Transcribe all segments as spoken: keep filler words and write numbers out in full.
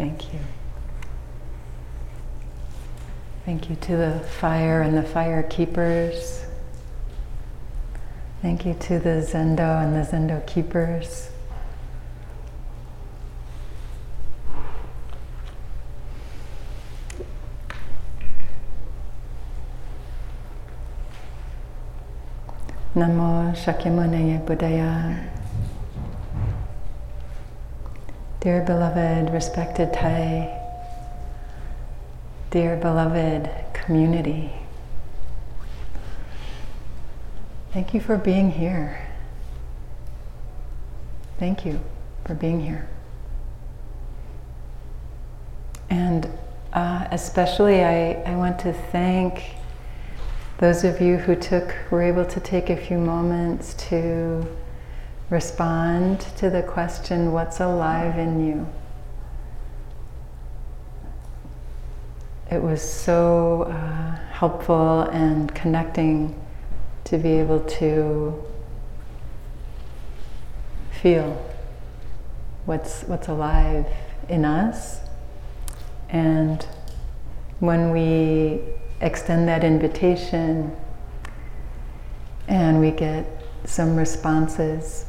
Thank you. Thank you to the fire and the fire keepers. Thank you to the Zendo and the Zendo keepers. Namo Shakyamuni Buddhaya. Dear beloved, respected Thai, dear beloved community, thank you for being here. Thank you for being here. And uh, especially I, I want to thank those of you who took, were able to take a few moments to respond to the question, what's alive in you? It was so uh, helpful and connecting to be able to feel what's, what's alive in us. And when we extend that invitation and we get some responses,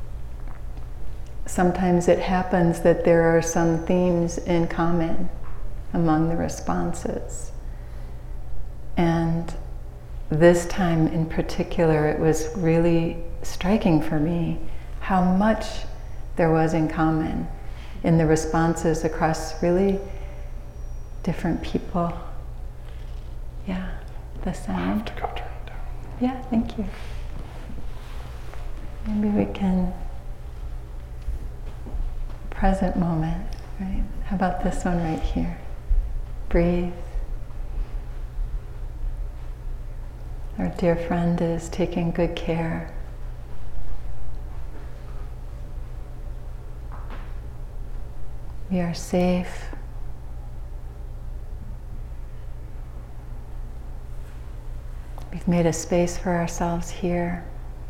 sometimes it happens that there are some themes in common among the responses. And this time in particular, it was really striking for me how much there was in common in the responses across really different people. Yeah, the sound. I have to go turn it down. Yeah, thank you. Maybe we can, present moment, right? How about this one right here? Breathe. Our dear friend is taking good care. We are safe. We've made a space for ourselves here.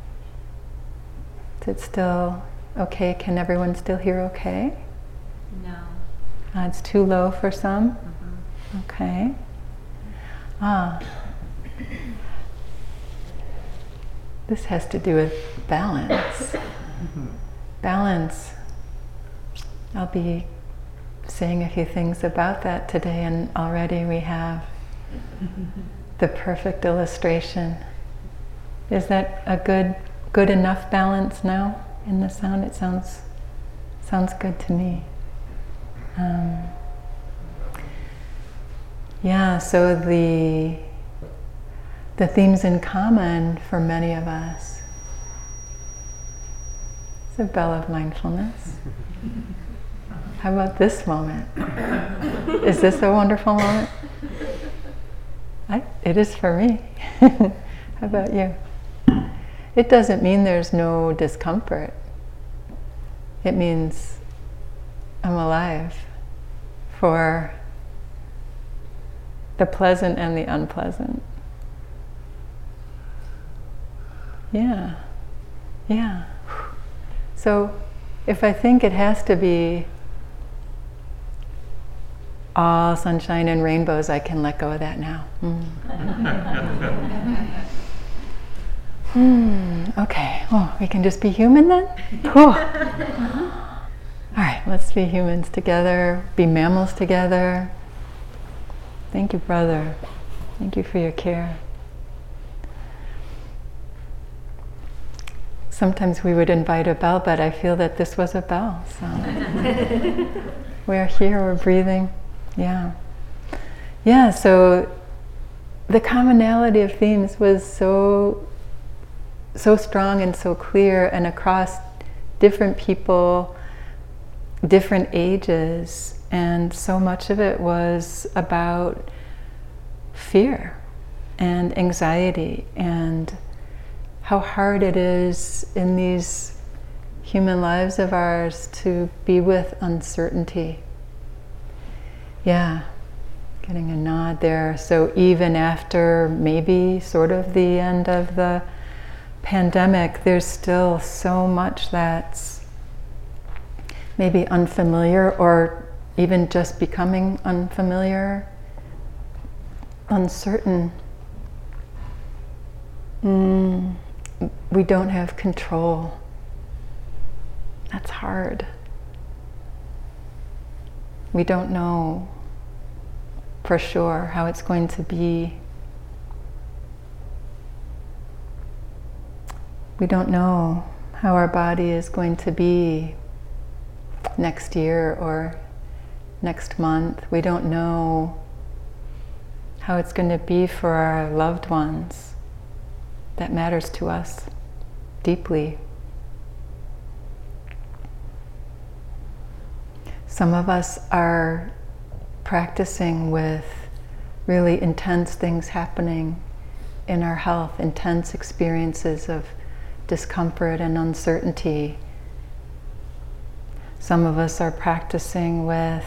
Is it still okay? Can everyone still hear okay? No. Uh, it's too low for some? Mm-hmm. Okay. Ah. This has to do with balance. Balance. I'll be saying a few things about that today, and already we have the perfect illustration. Is that a good, good enough balance now in the sound? It sounds, sounds good to me. Um, yeah, so the the themes in common for many of us. It's a bell of mindfulness. How about this moment? Is this a wonderful moment? I, it is for me. How about you? It doesn't mean there's no discomfort. It means I'm alive for the pleasant and the unpleasant. Yeah, yeah. So if I think it has to be all sunshine and rainbows, I can let go of that now. Mm. mm, okay, oh, we can just be human then? Cool. All right, let's be humans together, be mammals together. Thank you, brother. Thank you for your care. Sometimes we would invite a bell, but I feel that this was a bell. So we're here, we're breathing. Yeah. Yeah, so the commonality of themes was so, so strong and so clear, and across different people, different ages, and so much of it was about fear and anxiety and how hard it is in these human lives of ours to be with uncertainty. Yeah, getting a nod there. So even after maybe sort of the end of the pandemic, there's still so much that's maybe unfamiliar or even just becoming unfamiliar, uncertain. Mm, we don't have control. That's hard. We don't know for sure how it's going to be. We don't know how our body is going to be next year or next month. We don't know how it's going to be for our loved ones. That matters to us deeply. Some of us are practicing with really intense things happening in our health, intense experiences of discomfort and uncertainty. Some of us are practicing with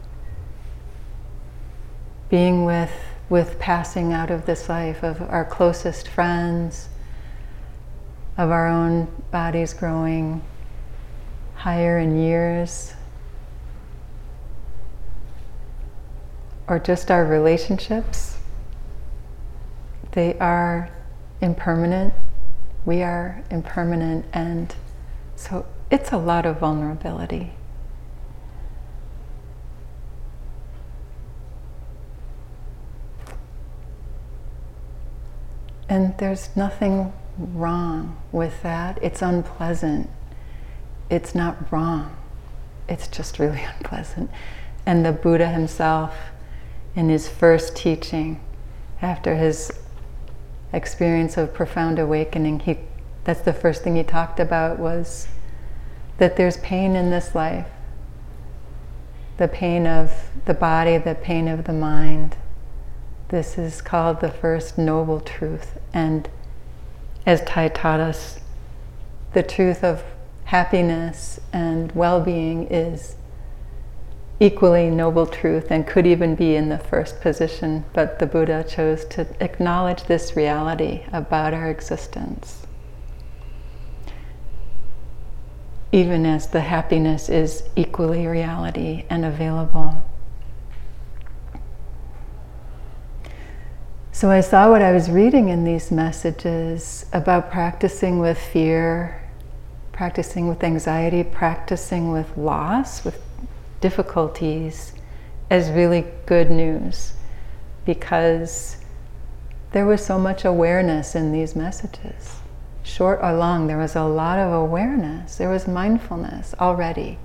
being with, with passing out of this life of our closest friends, of our own bodies growing higher in years, or just our relationships. They are impermanent. We are impermanent, and so it's a lot of vulnerability. And there's nothing wrong with that. It's unpleasant. It's not wrong. It's just really unpleasant. And the Buddha himself, in his first teaching, after his experience of profound awakening, he, that's the first thing he talked about, was that there's pain in this life. The pain of the body, the pain of the mind. This is called the first noble truth. And as Thay taught us, the truth of happiness and well-being is equally noble truth and could even be in the first position, but the Buddha chose to acknowledge this reality about our existence. Even as the happiness is equally reality and available. So I saw what I was reading in these messages about practicing with fear, practicing with anxiety, practicing with loss, with difficulties, as really good news, because there was so much awareness in these messages. Short or long, there was a lot of awareness. There was mindfulness already.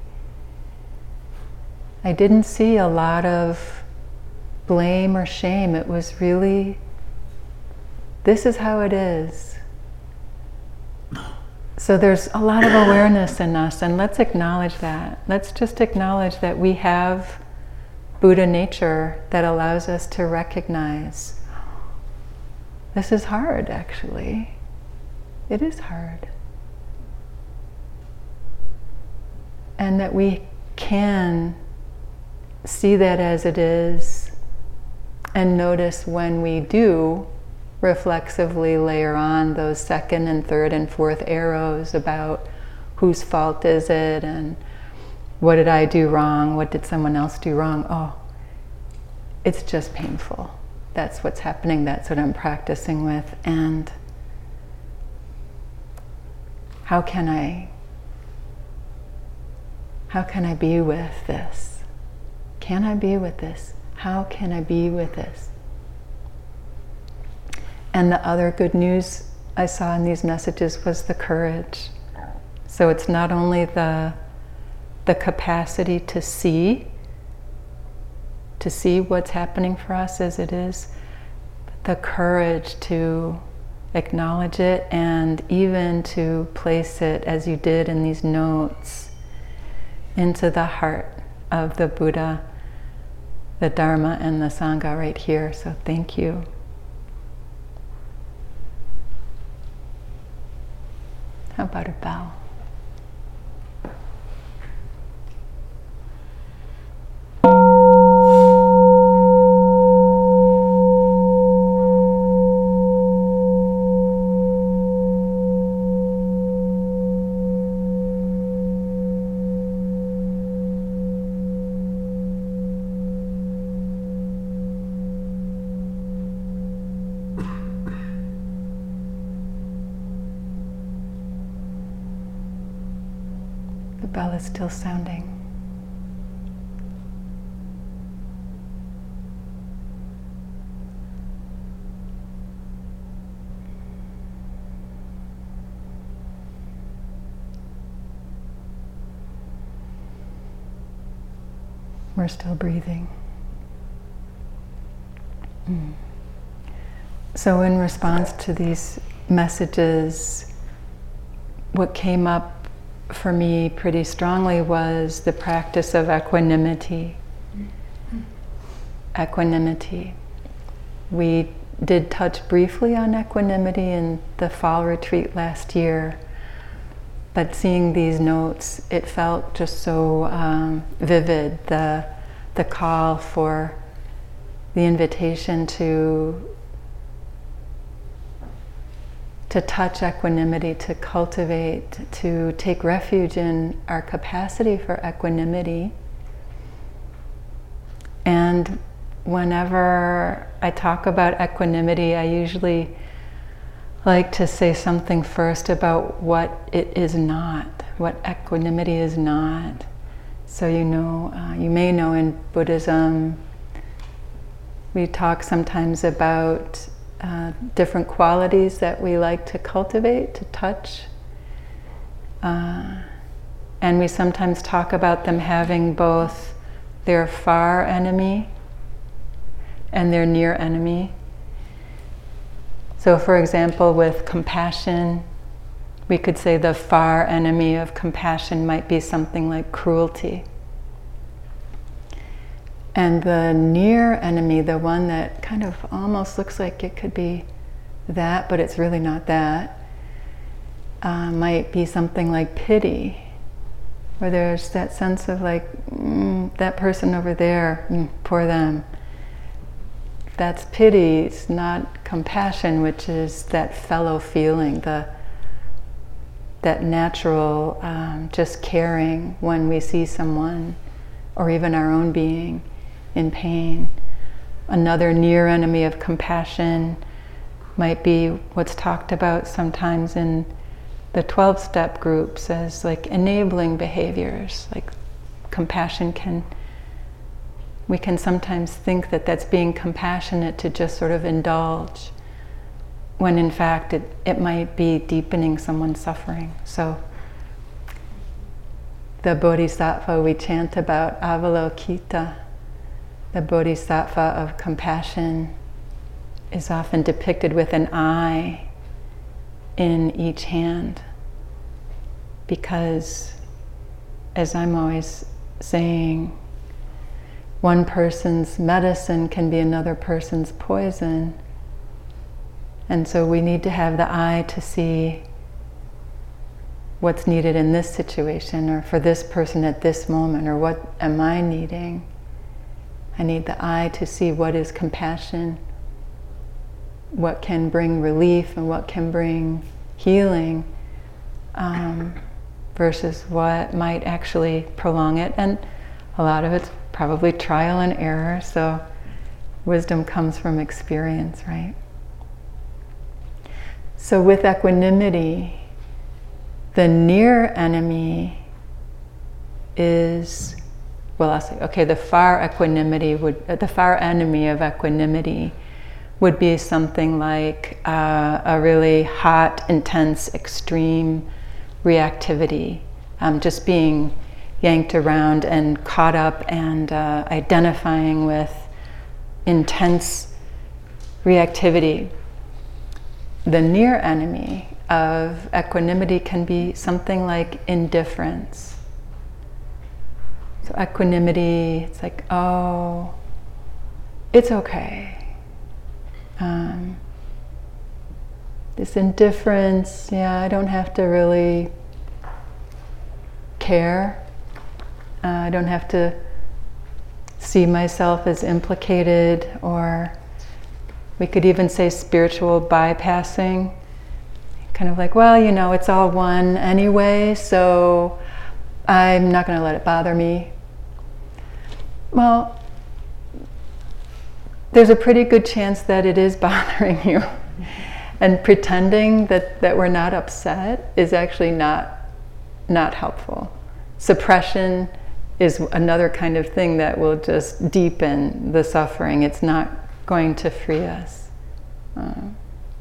I didn't see a lot of blame or shame. It was really, this is how it is. So there's a lot of awareness in us, and let's acknowledge that. Let's just acknowledge that we have Buddha nature that allows us to recognize, this is hard, actually. It is hard. And that we can see that as it is, and notice when we do reflexively layer on those second and third and fourth arrows about whose fault is it, and what did I do wrong, what did someone else do wrong. Oh, it's just painful. That's what's happening, that's what I'm practicing with. And how can I, how can I be with this? Can I be with this? How can I be with this? And the other good news I saw in these messages was the courage. So it's not only the, the capacity to see, to see what's happening for us as it is, but the courage to acknowledge it and even to place it, as you did in these notes, into the heart of the Buddha, the Dharma, and the Sangha right here. So thank you. How about a bow? The bell is still sounding. We're still breathing. Mm. So in response to these messages, what came up for me pretty strongly was the practice of equanimity. Equanimity. We did touch briefly on equanimity in the fall retreat last year, but seeing these notes, it felt just so um, vivid, the, the call for the invitation to to touch equanimity, to cultivate, to take refuge in our capacity for equanimity. And whenever I talk about equanimity, I usually like to say something first about what it is not, what equanimity is not. So you know, uh, you may know in Buddhism, we talk sometimes about uh, different qualities that we like to cultivate, to touch. Uh, and we sometimes talk about them having both their far enemy and their near enemy. So for example, with compassion, we could say the far enemy of compassion might be something like cruelty. And the near enemy, the one that kind of almost looks like it could be that, but it's really not that, uh, might be something like pity, where there's that sense of like, mm, that person over there, mm, poor them. That's pity, it's not compassion, which is that fellow feeling, the that natural um, just caring when we see someone, or even our own being, in pain. Another near enemy of compassion might be what's talked about sometimes in the twelve-step groups as like enabling behaviors. Like compassion can, we can sometimes think that that's being compassionate to just sort of indulge, when in fact it, it might be deepening someone's suffering. So the bodhisattva we chant about, Avalokita, the bodhisattva of compassion, is often depicted with an eye in each hand, because, as I'm always saying, one person's medicine can be another person's poison. And so we need to have the eye to see what's needed in this situation, or for this person at this moment, or what am I needing? I need the eye to see what is compassion, what can bring relief and what can bring healing, um, versus what might actually prolong it. And a lot of it's probably trial and error, so wisdom comes from experience, right? So with equanimity, the near enemy is, well, I'll say, okay, the far equanimity would, uh, the far enemy of equanimity would be something like uh, a really hot, intense, extreme reactivity, um, just being yanked around and caught up and uh, identifying with intense reactivity. The near enemy of equanimity can be something like indifference. So equanimity, it's like, oh, it's okay. Um, this indifference, yeah, I don't have to really care. Uh, I don't have to see myself as implicated, or we could even say spiritual bypassing. Kind of like, well, you know, it's all one anyway, so I'm not going to let it bother me. Well, there's a pretty good chance that it is bothering you. And pretending that, that we're not upset is actually not, not helpful. suppression is another kind of thing that will just deepen the suffering. It's not going to free us. Um,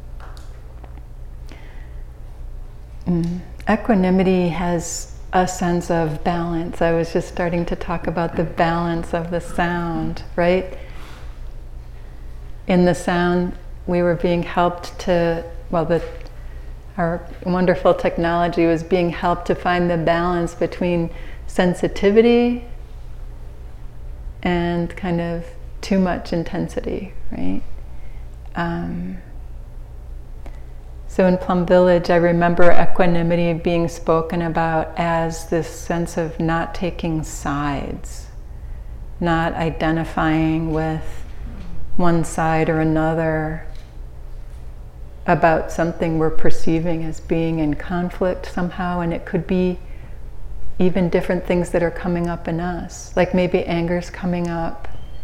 mm. Equanimity has a sense of balance. I was just starting to talk about the balance of the sound, right? In the sound, we were being helped to, well, the, our wonderful technology was being helped to find the balance between sensitivity and kind of too much intensity, right? Um, so in Plum Village, I remember equanimity being spoken about as this sense of not taking sides, not identifying with one side or another about something we're perceiving as being in conflict somehow, and it could be even different things that are coming up in us, like maybe anger's coming up,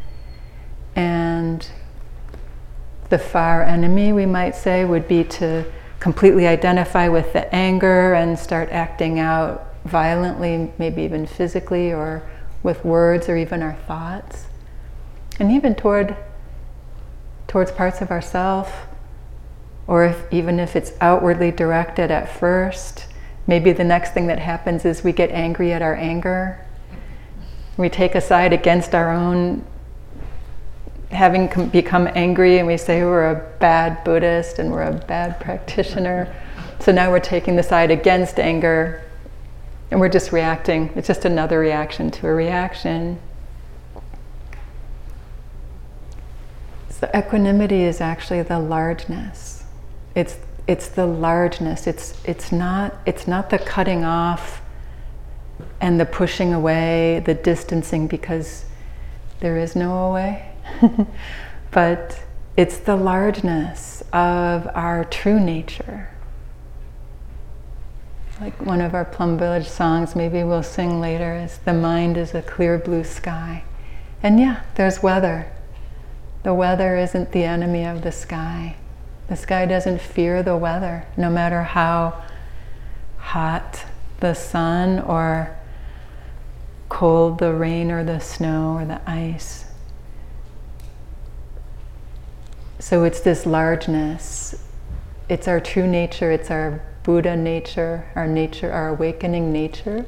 and the far enemy, we might say, would be to completely identify with the anger and start acting out violently, maybe even physically or with words or even our thoughts, and even toward towards parts of ourself, or if, even if it's outwardly directed at first. Maybe the next thing that happens is we get angry at our anger. We take a side against our own having com- become angry, and we say we're a bad Buddhist and we're a bad practitioner. So now we're taking the side against anger, and we're just reacting. It's just another reaction to a reaction. So equanimity is actually the largeness. It's It's the largeness. It's it's not it's not the cutting off and the pushing away, the distancing, because there is no away. But it's the largeness of our true nature. Like one of our Plum Village songs, maybe we'll sing later, is "The mind is a clear blue sky." And yeah, there's weather. The weather isn't the enemy of the sky. The sky doesn't fear the weather, no matter how hot the sun or cold the rain or the snow or the ice. So it's this largeness. It's our true nature. It's our Buddha nature, our nature, our awakening nature.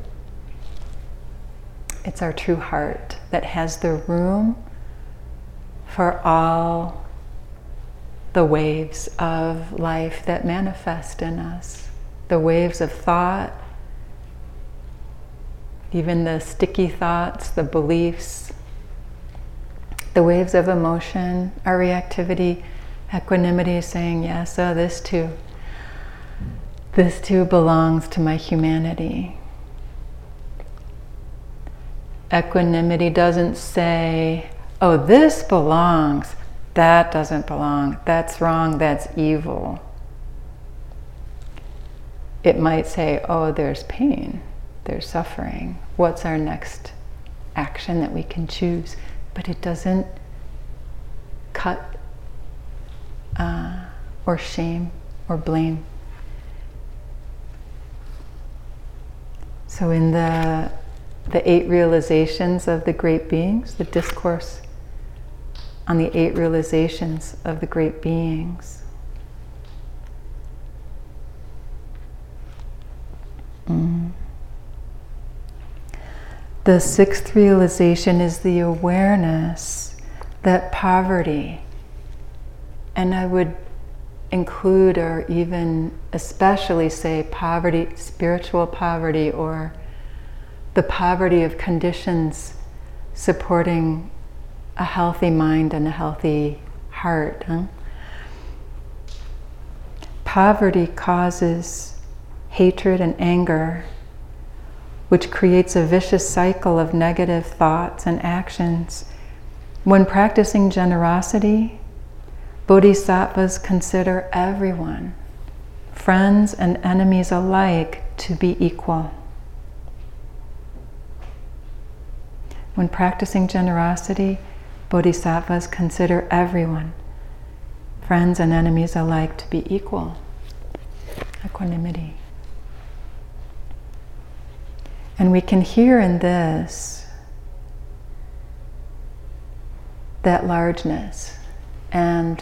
It's our true heart that has the room for all the waves of life that manifest in us. The waves of thought, even the sticky thoughts, the beliefs, the waves of emotion, our reactivity, equanimity, saying, yes, oh, this too, this too belongs to my humanity. Equanimity doesn't say, oh, this belongs, that doesn't belong, that's wrong, that's evil. It might say, oh, there's pain, there's suffering. What's our next action that we can choose? But it doesn't cut uh, or shame or blame. So in the the eight realizations of the great beings, the discourse on the eight realizations of the great beings, mm. the sixth realization is the awareness that poverty, and I would include or even especially say poverty, spiritual poverty, or the poverty of conditions supporting a healthy mind and a healthy heart. Huh? Poverty causes hatred and anger, which creates a vicious cycle of negative thoughts and actions. When practicing generosity, bodhisattvas consider everyone, friends and enemies alike, to be equal. When practicing generosity, bodhisattvas consider everyone, friends and enemies alike, to be equal. Equanimity. And we can hear in this that largeness and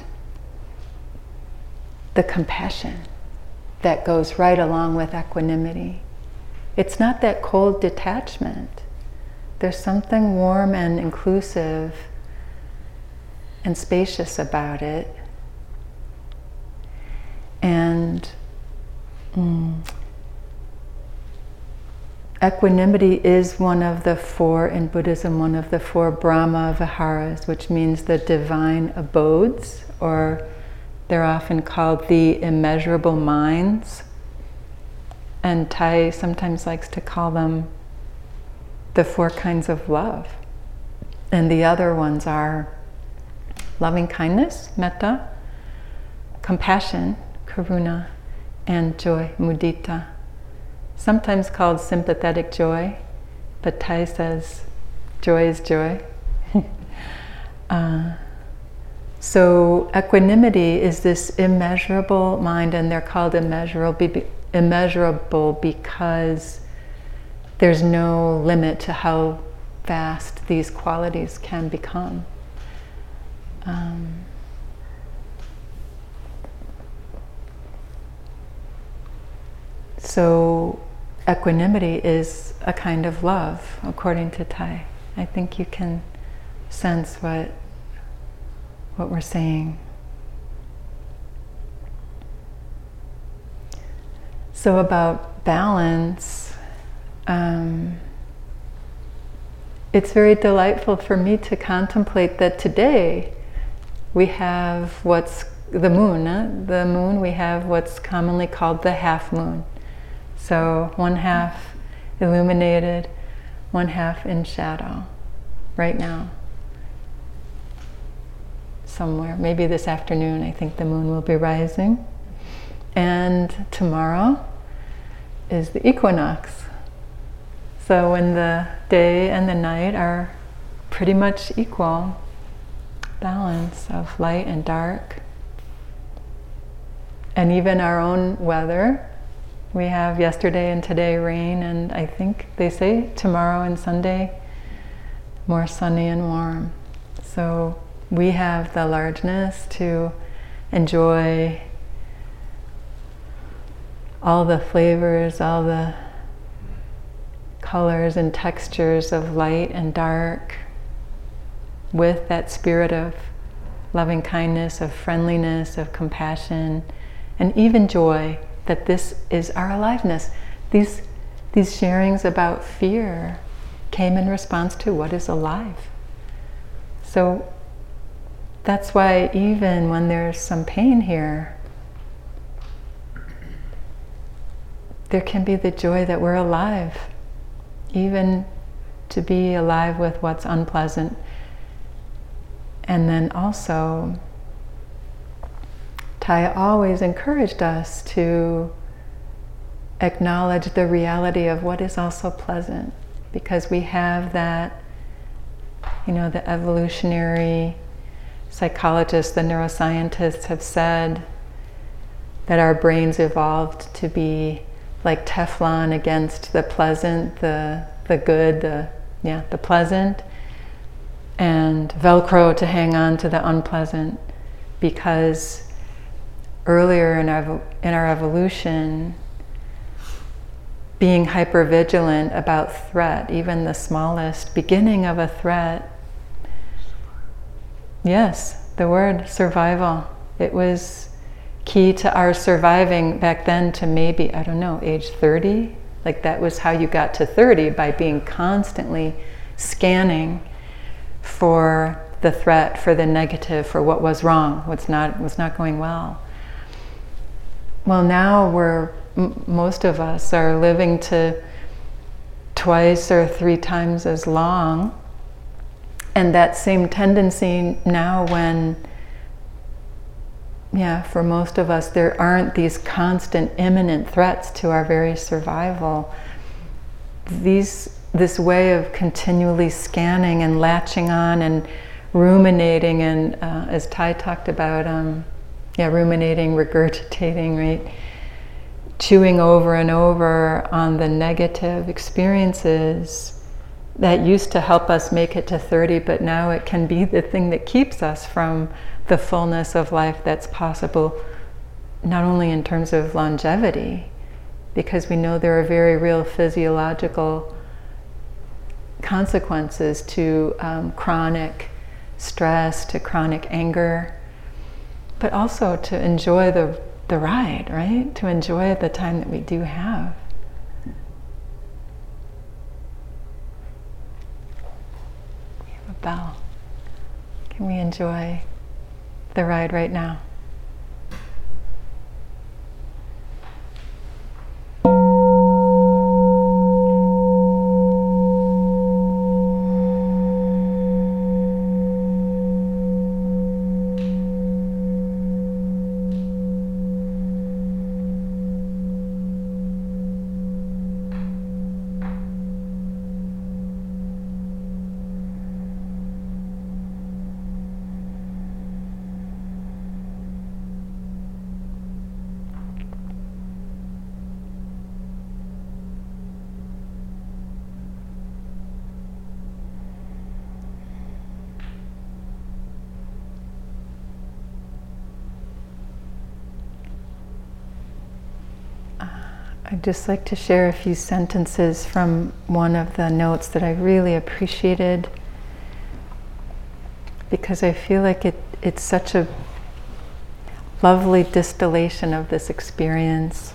the compassion that goes right along with equanimity. It's not that cold detachment. There's something warm and inclusive and spacious about it. And mm, equanimity is one of the four, in Buddhism, one of the four Brahma Viharas, which means the divine abodes, or they're often called the immeasurable minds. And Thai sometimes likes to call them the four kinds of love. And the other ones are loving kindness, metta, compassion, karuna, and joy, mudita. Sometimes called sympathetic joy, but Thai says joy is joy. uh, so equanimity is this immeasurable mind, and they're called immeasurable, immeasurable because there's no limit to how vast these qualities can become. Um, so equanimity is a kind of love, according to Thai. I think you can sense what what we're saying. So about balance, um, it's very delightful for me to contemplate that today we have what's the moon, huh? the moon, we have what's commonly called the half moon. So one half illuminated, one half in shadow, right now. Somewhere, maybe this afternoon, I think the moon will be rising. And tomorrow is the equinox. So when the day and the night are pretty much equal, balance of light and dark. And even our own weather, we have yesterday and today rain, and I think they say tomorrow and Sunday more sunny and warm. So we have the largeness to enjoy all the flavors, all the colors and textures of light and dark, with that spirit of loving kindness, of friendliness, of compassion, and even joy, that this is our aliveness. These, these sharings about fear came in response to what is alive. So that's why even when there's some pain here, there can be the joy that we're alive, even to be alive with what's unpleasant. And then also, Thai always encouraged us to acknowledge the reality of what is also pleasant, because we have that, you know, the evolutionary psychologists, the neuroscientists have said that our brains evolved to be like Teflon against the pleasant, the the good, the yeah, the pleasant, and Velcro to hang on to the unpleasant, because earlier in our in our evolution, being hypervigilant about threat, even the smallest beginning of a threat. Yes, the word survival. It was key to our surviving back then to maybe, I don't know, age thirty. Like that was how you got to thirty, by being constantly scanning for the threat, for the negative, for what was wrong, what's not, what's not going well. Well, now we're, m- most of us are living to twice or three times as long. And that same tendency now, when, yeah, for most of us, there aren't these constant imminent threats to our very survival. These, this way of continually scanning and latching on and ruminating, and uh, as Thai talked about, um, yeah, ruminating, regurgitating, right? chewing over and over on the negative experiences that used to help us make it to thirty, but now it can be the thing that keeps us from the fullness of life that's possible, not only in terms of longevity, because we know there are very real physiological consequences to um, chronic stress, to chronic anger, but also to enjoy the, the ride, right? To enjoy the time that we do have. We have a bell. Can we enjoy the ride right now? I'd just like to share a few sentences from one of the notes that I really appreciated, because I feel like it, it's such a lovely distillation of this experience.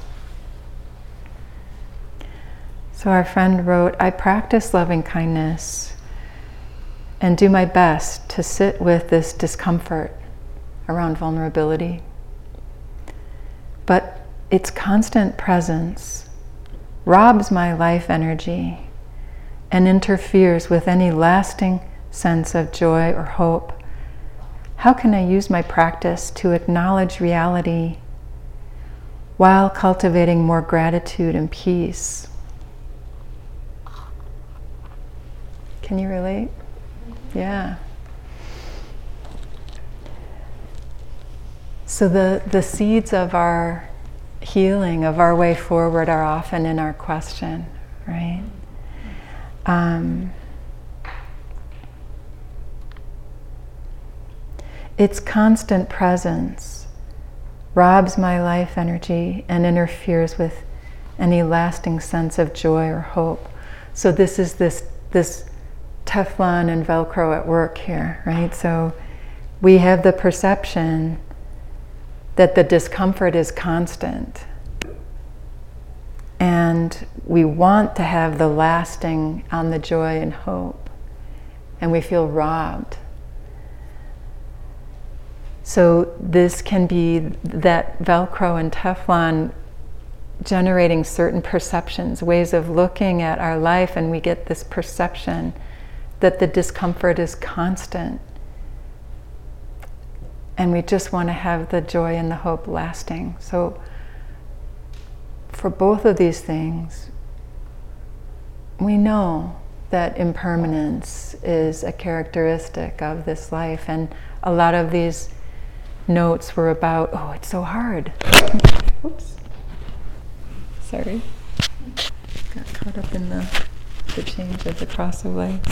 So our friend wrote, "I practice loving kindness and do my best to sit with this discomfort around vulnerability. But its constant presence robs my life energy and interferes with any lasting sense of joy or hope. How can I use my practice to acknowledge reality while cultivating more gratitude and peace?" Can you relate? Yeah. So the, the seeds of our healing, of our way forward, are often in our question, right? Um, its constant presence robs my life energy and interferes with any lasting sense of joy or hope. So this is this this Teflon and Velcro at work here, right? So we have the perception that the discomfort is constant, and we want to have the lasting on the joy and hope, and we feel robbed. So this can be that Velcro and Teflon generating certain perceptions, ways of looking at our life, and we get this perception that the discomfort is constant. And we just want to have the joy and the hope lasting. So for both of these things, we know that impermanence is a characteristic of this life. And a lot of these notes were about, oh, it's so hard. Oops. Sorry. Got caught up in the, the change of the cross of legs.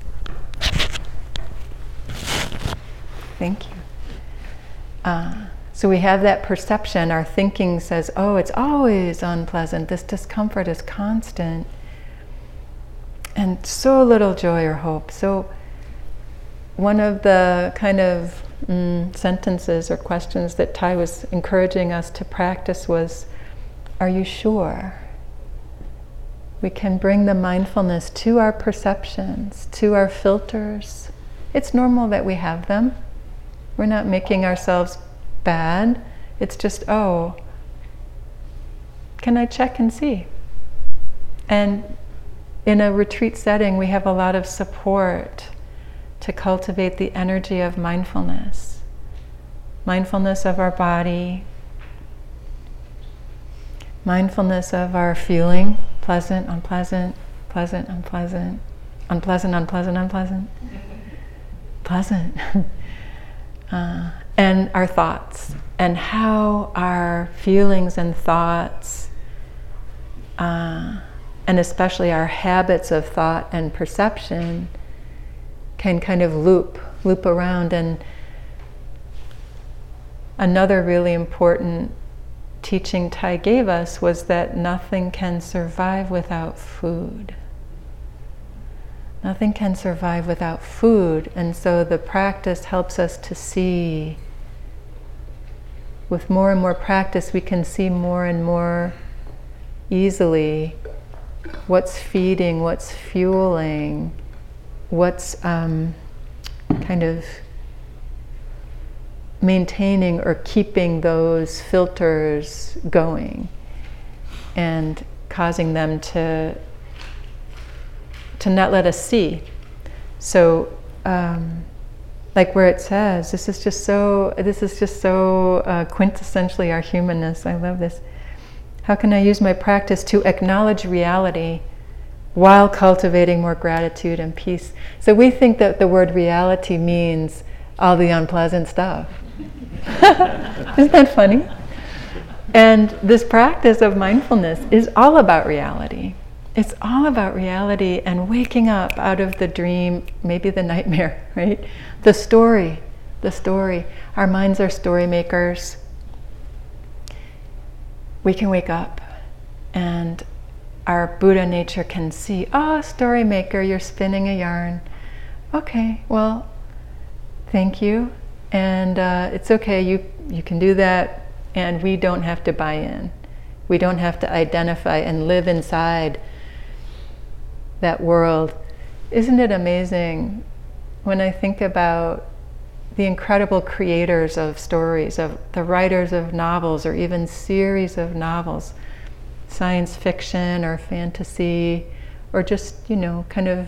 Thank you. Uh, so we have that perception. Our thinking says, oh, it's always unpleasant. This discomfort is constant. And so little joy or hope. So one of the kind of mm, sentences or questions that Thay was encouraging us to practice was, are you sure? We can bring the mindfulness to our perceptions, to our filters. It's normal that we have them. We're not making ourselves bad. It's just, oh, can I check and see? And in a retreat setting, we have a lot of support to cultivate the energy of mindfulness. Mindfulness of our body, mindfulness of our feeling, pleasant, unpleasant, pleasant, unpleasant, unpleasant, unpleasant, unpleasant, pleasant. Uh, and our thoughts, and how our feelings and thoughts uh, and especially our habits of thought and perception can kind of loop, loop around. And another really important teaching Thay gave us was that nothing can survive without food. Nothing can survive without food, and so the practice helps us to see. With more and more practice, we can see more and more easily what's feeding, what's fueling, what's um, kind of maintaining or keeping those filters going and causing them to to not let us see. So, um, like where it says, this is just so, this is just so uh, quintessentially our humanness. I love this. How can I use my practice to acknowledge reality while cultivating more gratitude and peace? So we think that the word reality means all the unpleasant stuff. Isn't that funny? And this practice of mindfulness is all about reality. It's all about reality and waking up out of the dream, maybe the nightmare, right? The story, the story. Our minds are story makers. We can wake up and our Buddha nature can see, oh, story maker, you're spinning a yarn. Okay, well, thank you. And uh, it's okay, you, you can do that, and we don't have to buy in. We don't have to identify and live inside that world. Isn't it amazing when I think about the incredible creators of stories, of the writers of novels, or even series of novels, science fiction or fantasy, or just, you know, kind of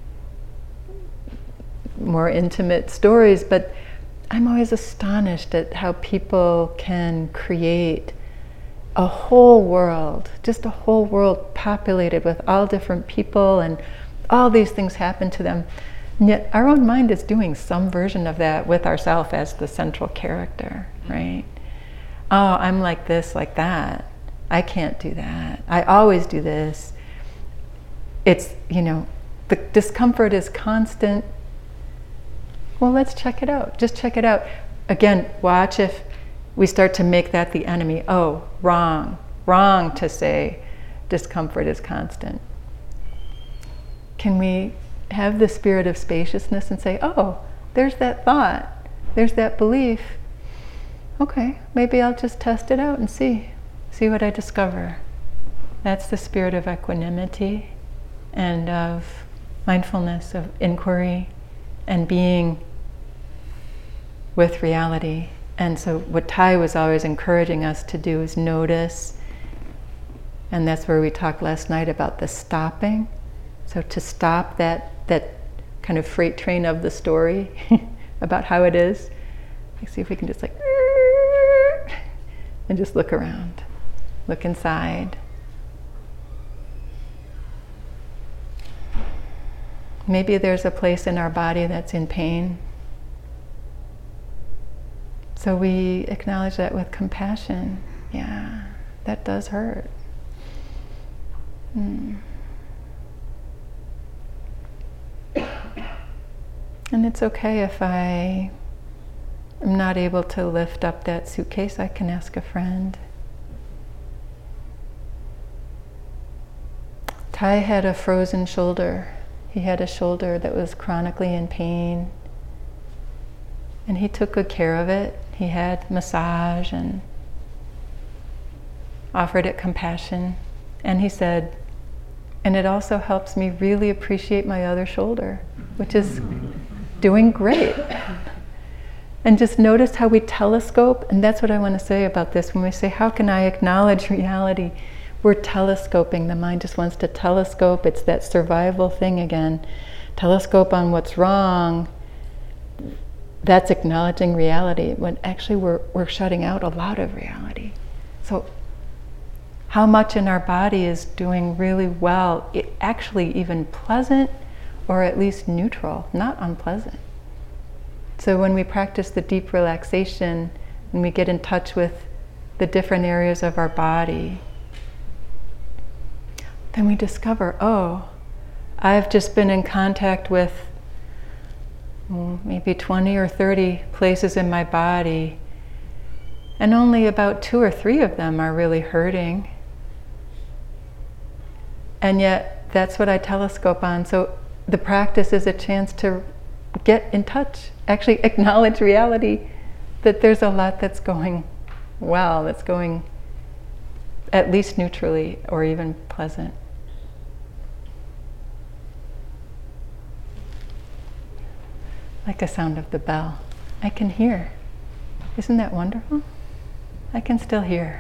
more intimate stories, but I'm always astonished at how people can create a whole world, just a whole world populated with all different people, and all these things happen to them. And yet our own mind is doing some version of that with ourselves as the central character, right? Oh, I'm like this, like that. I can't do that. I always do this. It's, you know, the discomfort is constant. Well, let's check it out. Just check it out. Again, watch if we start to make that the enemy. Oh, wrong. Wrong to say discomfort is constant. Can we have the spirit of spaciousness and say, oh, there's that thought. There's that belief. Okay, maybe I'll just test it out and see. See what I discover. That's the spirit of equanimity and of mindfulness, of inquiry and being with reality. And so what Thay was always encouraging us to do is notice, and that's where we talked last night about the stopping. So to stop that, that kind of freight train of the story about how it is. Like, see if we can just like, and just look around, look inside. Maybe there's a place in our body that's in pain. So we acknowledge that with compassion. Yeah, that does hurt. Mm. And it's okay if I am not able to lift up that suitcase. I can ask a friend. Thay had a frozen shoulder. He had a shoulder that was chronically in pain. And he took good care of it. He had massage and offered it compassion. And he said, and it also helps me really appreciate my other shoulder, which is doing great. And just notice how we telescope, and that's what I want to say about this. When we say, how can I acknowledge reality? We're telescoping. The mind just wants to telescope. It's that survival thing again. Telescope on what's wrong. That's acknowledging reality, when actually we're, we're shutting out a lot of reality. So how much in our body is doing really well, it actually even pleasant, or at least neutral, not unpleasant. So when we practice the deep relaxation, and we get in touch with the different areas of our body, then we discover, oh, I've just been in contact with well, maybe twenty or thirty places in my body, and only about two or three of them are really hurting. And yet, that's what I telescope on. So the practice is a chance to get in touch, actually acknowledge reality, that there's a lot that's going well, that's going at least neutrally or even pleasant. Like the sound of the bell. I can hear. Isn't that wonderful? I can still hear.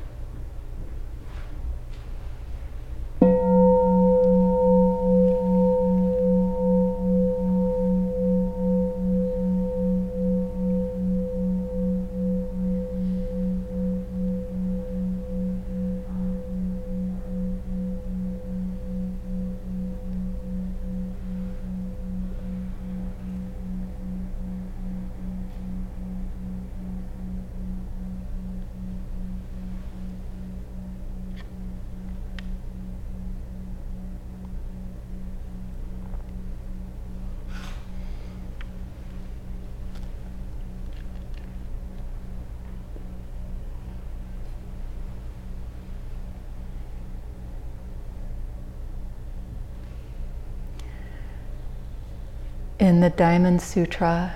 In the Diamond Sutra,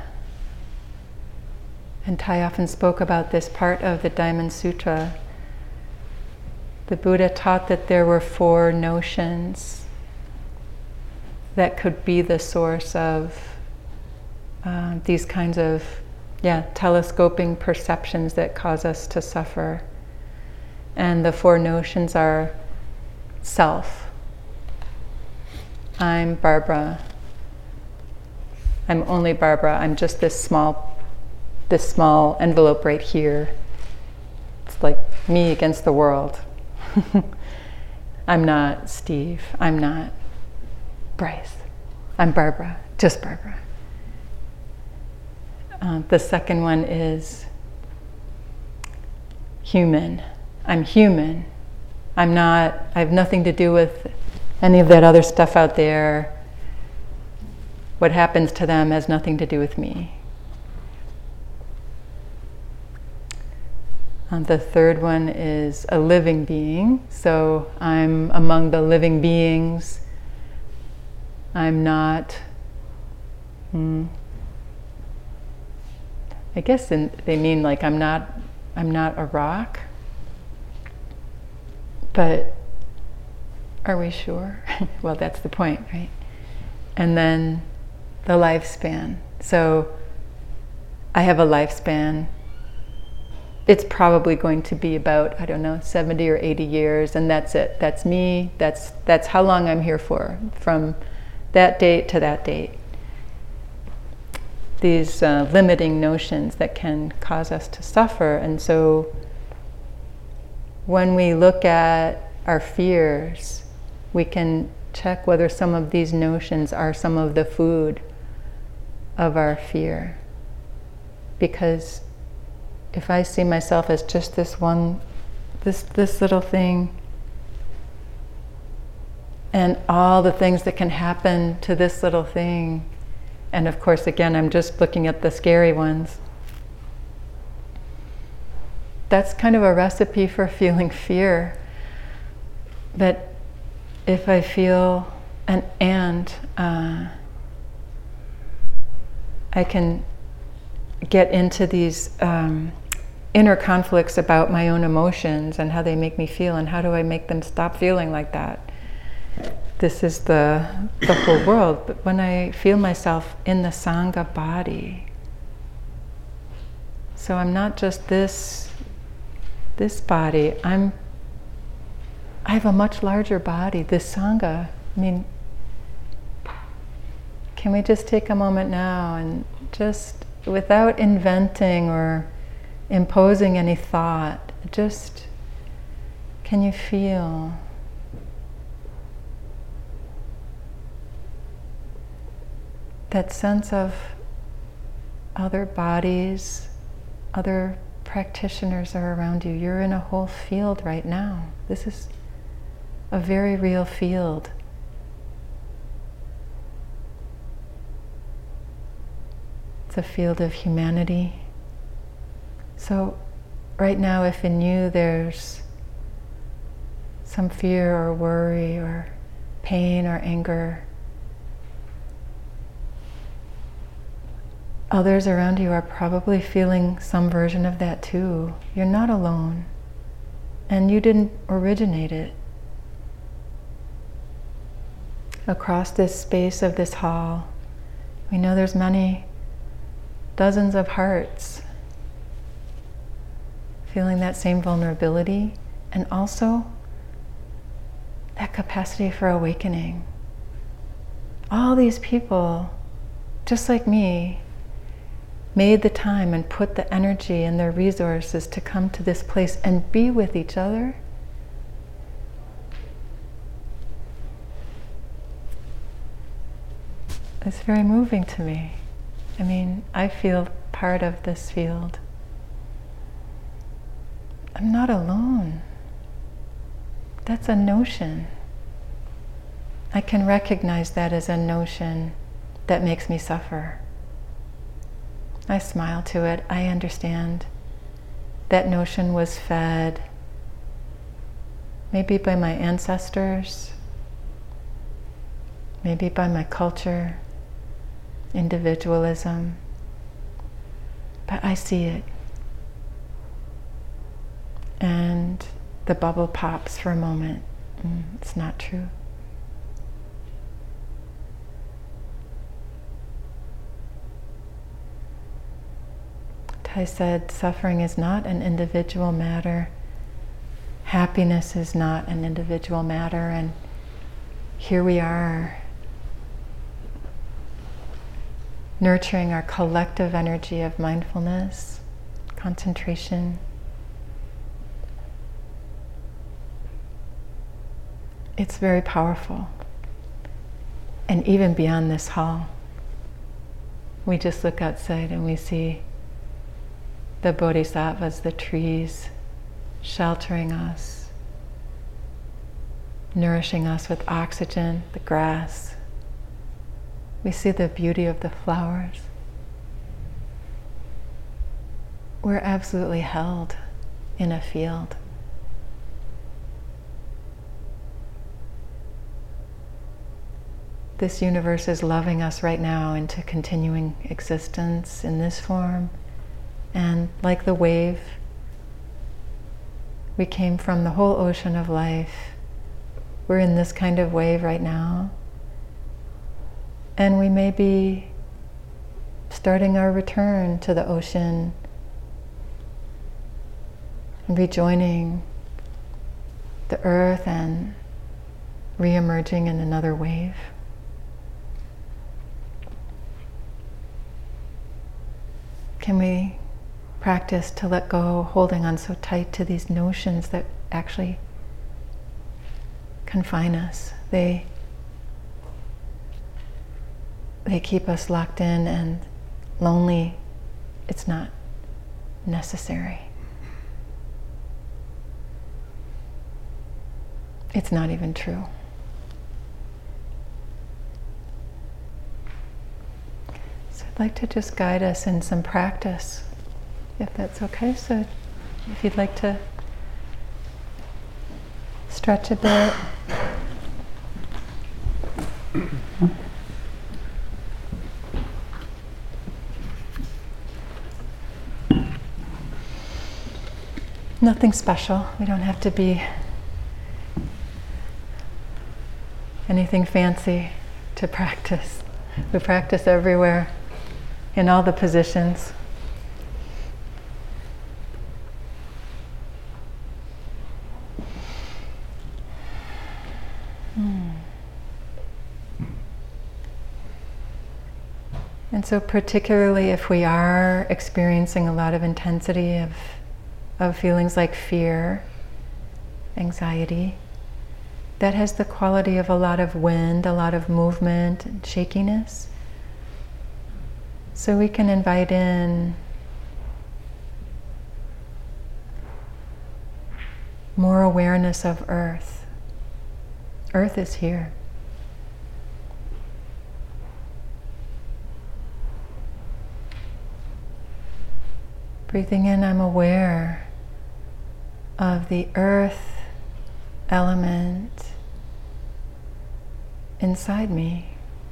and Tai often spoke about this part of the Diamond Sutra, the Buddha taught that there were four notions that could be the source of uh, these kinds of, yeah, telescoping perceptions that cause us to suffer. And the four notions are self. I'm Barbara. I'm only Barbara. I'm just this small, this small envelope right here. It's like me against the world. I'm not Steve. I'm not Bryce. I'm Barbara, just Barbara. Uh, the second one is human. I'm human. I'm not, I have nothing to do with any of that other stuff out there. What happens to them has nothing to do with me. Um, the third one is a living being. So I'm among the living beings. I'm not, hmm, I guess in, they mean like I'm not, I'm not a rock. But are we sure? Well, that's the point, right? And then the lifespan. So I have a lifespan. It's probably going to be about, I don't know, seventy or eighty years, and that's it. That's me. That's that's how long I'm here for, from that date to that date. These uh, limiting notions that can cause us to suffer. And so when we look at our fears, we can check whether some of these notions are some of the food of our fear. Because if I see myself as just this one, this this little thing, and all the things that can happen to this little thing, and of course again I'm just looking at the scary ones, that's kind of a recipe for feeling fear. But if I feel an and uh, I can get into these um, inner conflicts about my own emotions and how they make me feel, and how do I make them stop feeling like that. This is the, the whole world. But when I feel myself in the Sangha body, so I'm not just this, this body, I'm, I have a much larger body, this Sangha. I mean, can we just take a moment now and just, without inventing or imposing any thought, just, can you feel that sense of other bodies, other practitioners are around you? You're in a whole field right now. This is a very real field. It's a field of humanity. So right now, if in you there's some fear or worry or pain or anger, others around you are probably feeling some version of that too. You're not alone. And you didn't originate it. Across this space of this hall, we know there's many dozens of hearts feeling that same vulnerability, and also that capacity for awakening. All these people, just like me, made the time and put the energy and their resources to come to this place and be with each other. It's very moving to me. I mean, I feel part of this field. I'm not alone. That's a notion. I can recognize that as a notion that makes me suffer. I smile to it. I understand. That notion was fed maybe by my ancestors, maybe by my culture, individualism, but I see it. And the bubble pops for a moment. Mm, it's not true. I said, suffering is not an individual matter. Happiness is not an individual matter. And here we are, nurturing our collective energy of mindfulness, concentration. It's very powerful. And even beyond this hall, we just look outside and we see the bodhisattvas, the trees, sheltering us, nourishing us with oxygen, the grass. We see the beauty of the flowers. We're absolutely held in a field. This universe is loving us right now into continuing existence in this form. And like the wave, we came from the whole ocean of life. We're in this kind of wave right now. And we may be starting our return to the ocean, rejoining the earth and re-emerging in another wave. Can we practice to let go, holding on so tight to these notions that actually confine us? They, they keep us locked in and lonely. It's not necessary. It's not even true. So I'd like to just guide us in some practice, if that's okay. So if you'd like to stretch a bit. Nothing special. We don't have to be anything fancy to practice. We practice everywhere, in all the positions. Hmm. And so particularly if we are experiencing a lot of intensity of, of feelings like fear, anxiety, that has the quality of a lot of wind, a lot of movement and shakiness. So we can invite in more awareness of earth, Earth is here. Breathing in, I'm aware of the earth element inside me.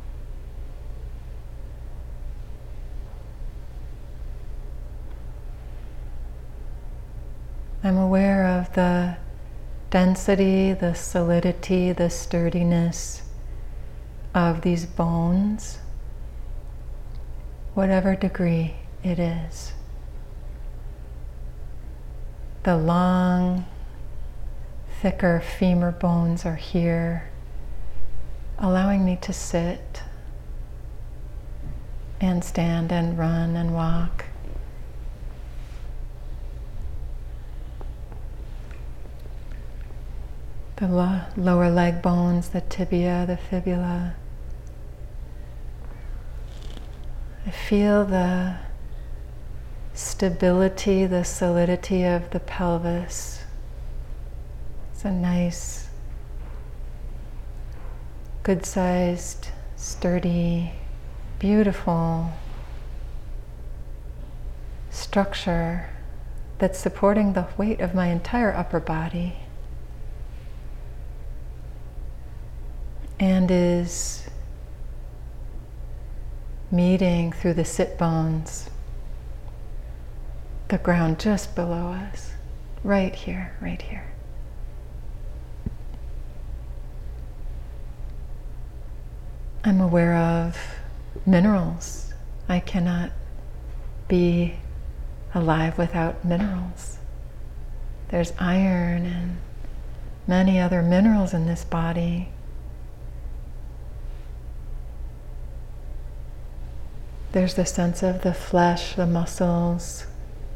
I'm aware of the density, the solidity, the sturdiness of these bones, whatever degree it is. The long, thicker femur bones are here, allowing me to sit and stand and run and walk. The lo- lower leg bones, the tibia, the fibula. I feel the stability, the solidity of the pelvis. It's a nice, good-sized, sturdy, beautiful structure that's supporting the weight of my entire upper body and is meeting through the sit bones the ground just below us, right here, right here. I'm aware of minerals. I cannot be alive without minerals. There's iron and many other minerals in this body. There's the sense of the flesh, the muscles,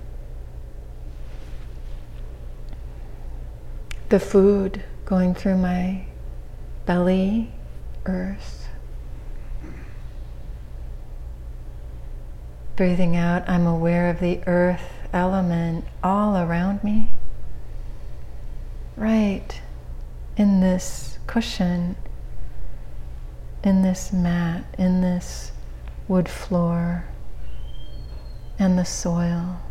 the food going through my belly, earth. Breathing out, I'm aware of the earth element all around me. Right in this cushion, in this mat, in this wood floor, and the soil.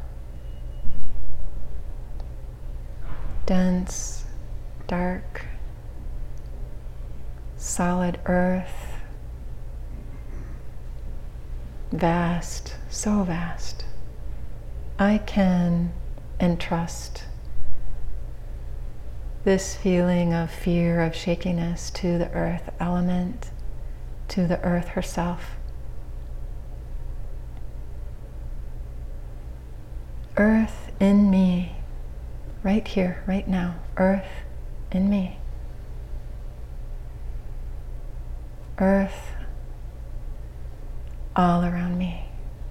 Dense, dark, solid earth. Vast, so vast. I can entrust this feeling of fear, of shakiness to the earth element, to the earth herself. Earth in me, right here, right now. Earth in me. Earth all around me.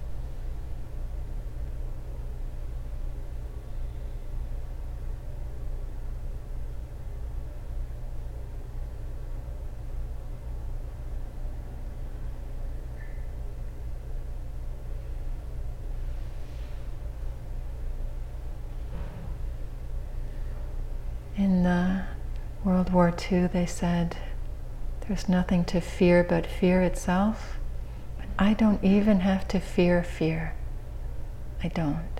In the World War Two, they said, there's nothing to fear but fear itself. But I don't even have to fear fear. I don't.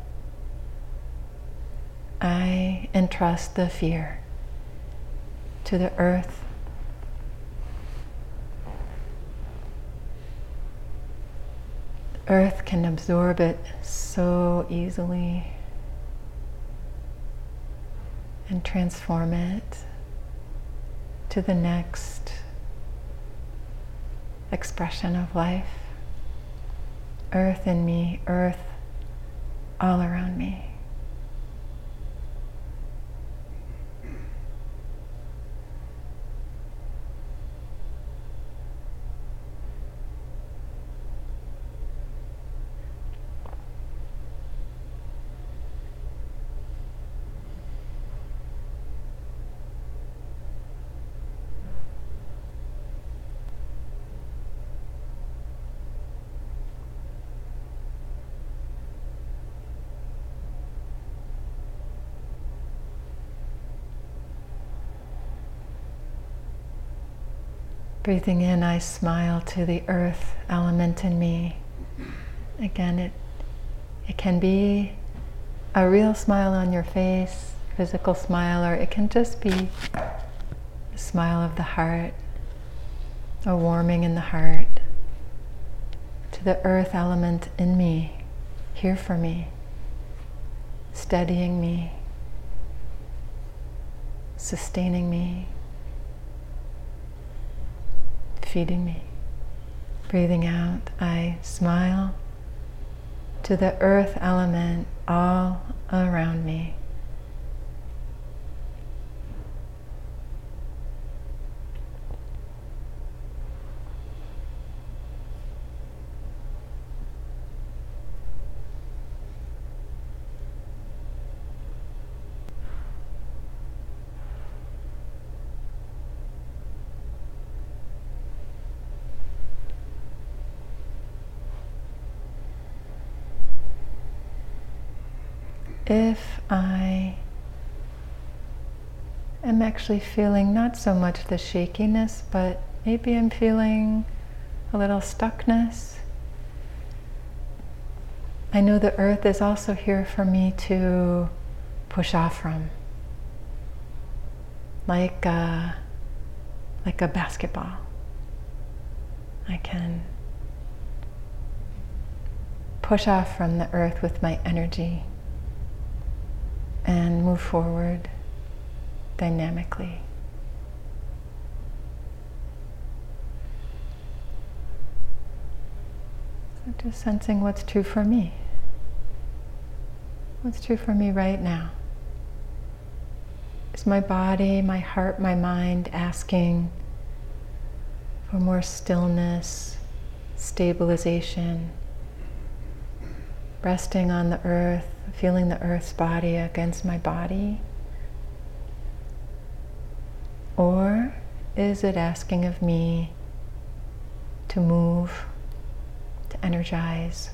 I entrust the fear to the earth. The earth can absorb it so easily and transform it to the next expression of life. Earth in me, earth all around me. Breathing in, I smile to the earth element in me. Again, it, it can be a real smile on your face, physical smile, or it can just be a smile of the heart, a warming in the heart to the earth element in me, here for me, steadying me, sustaining me, feeding me. Breathing out, I smile to the earth element all around me. If I am actually feeling not so much the shakiness, but maybe I'm feeling a little stuckness, I know the earth is also here for me to push off from, like a, like a basketball. I can push off from the earth with my energy and move forward dynamically. So just sensing what's true for me. What's true for me right now? Is my body, my heart, my mind asking for more stillness, stabilization, resting on the earth, feeling the earth's body against my body? Or is it asking of me to move, to energize?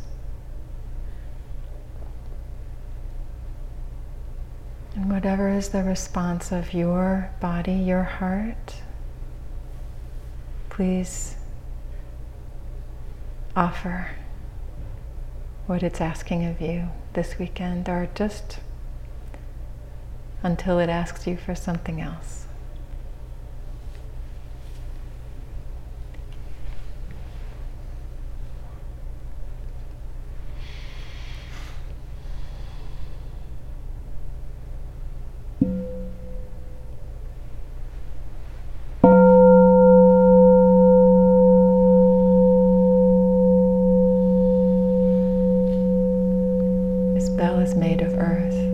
And whatever is the response of your body, your heart, please offer what it's asking of you this weekend, or just until it asks you for something else. This bell is made of earth.